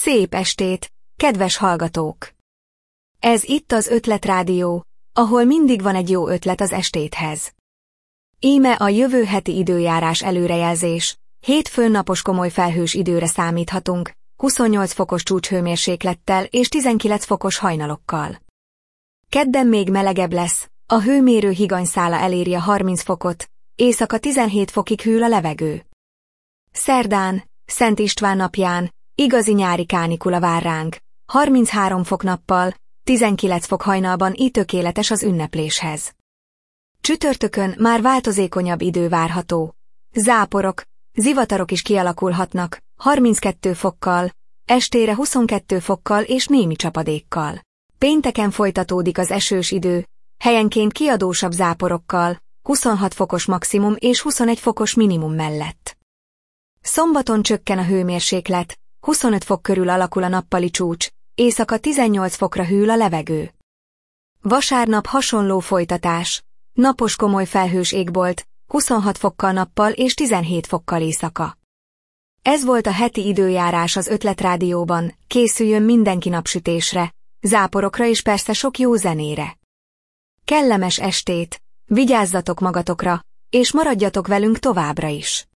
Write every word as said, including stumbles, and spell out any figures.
Szép estét, kedves hallgatók! Ez itt az Ötletrádió, ahol mindig van egy jó ötlet az estéthez. Íme a jövő heti időjárás előrejelzés. Hétfőn napos komoly felhős időre számíthatunk, huszonnyolc fokos csúcshőmérséklettel és tizenkilenc fokos hajnalokkal. Kedden még melegebb lesz, a hőmérő higanyszála eléri a harminc fokot, éjszaka tizenhét fokig hűl a levegő. Szerdán, Szent István napján, igazi nyári kánikula vár ránk, harminchárom fok nappal, tizenkilenc fok hajnalban így tökéletes az ünnepléshez. Csütörtökön már változékonyabb idő várható. Záporok, zivatarok is kialakulhatnak, harminckettő fokkal, estére huszonkettő fokkal és némi csapadékkal. Pénteken folytatódik az esős idő, helyenként kiadósabb záporokkal, huszonhat fokos maximum és huszonegy fokos minimum mellett. Szombaton csökken a hőmérséklet, huszonöt fok körül alakul a nappali csúcs, éjszaka tizennyolc fokra hűl a levegő. Vasárnap hasonló folytatás, napos komoly felhős égbolt, huszonhat fokkal nappal és tizenhét fokkal éjszaka. Ez volt a heti időjárás az Ötletrádióban, készüljön mindenki napsütésre, záporokra és persze sok jó zenére. Kellemes estét, vigyázzatok magatokra, és maradjatok velünk továbbra is!